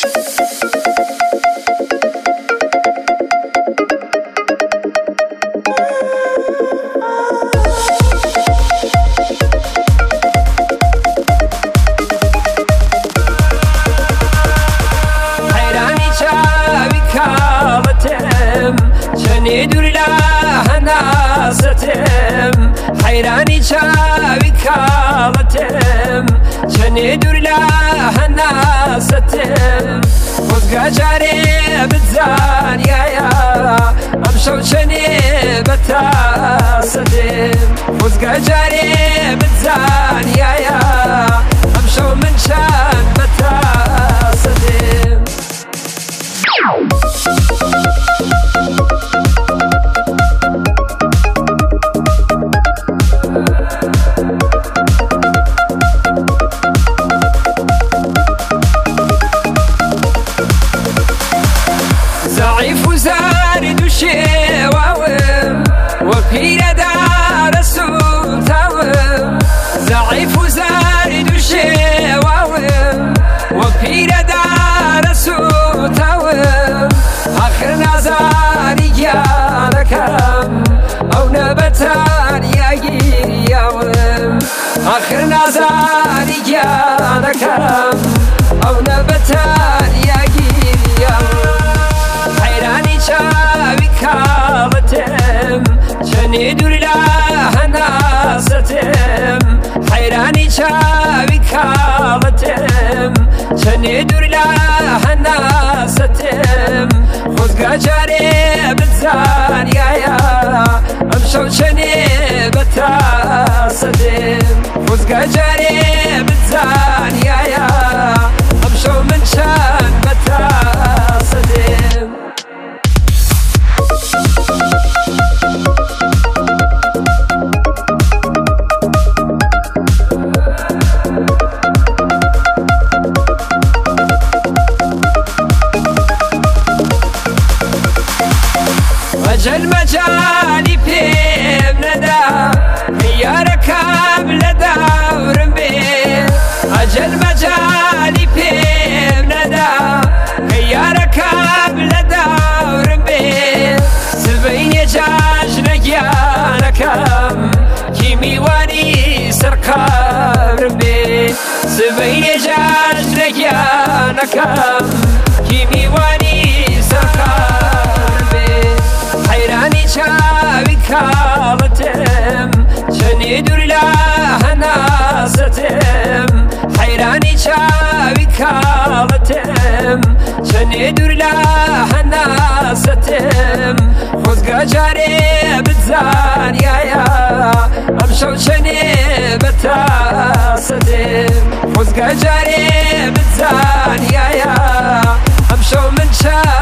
حيراني شاوي كالتم شني دور لا هناستم خذ جاري بتزان يا امشو شني بتاستم خذ جاري بتزان يا امشو من شان بتاستم ضعيف وزارد وشواوم وفي دار السوق تاوم ضعيف وزارد وشواوم وفي دار السوق تاوم آخر نزاري يا لكم أو نبتان يا يوم آخر نزاري يا لكم أو نبتان يا يوم حيراني شاوي كالتم شني دور لا هناستم حيراني شاوي كالتم شني دور لا هناستم خذ جاري بتزان يا امشو شني بتاستم خذ جاري بتزان يا امشو من شان بتاستم أجل مجالي بيم لدى هي ركاب لدى ورمبي أجل مجالي بيم لدى هي ركاب لدى ورمبي سبين يجاج لجيانكم كيمي واني سرقاب رمبي سبين يجاج لجيانكم كيمي واني سرقاب حيراني شاوي كالتم شني دور لا هناستم حيراني شاوي كالتم شني دور لا هناستم خذ جاري بتزان يا امشو شني بتاستم خذ جاري بتزان يا امشو من شان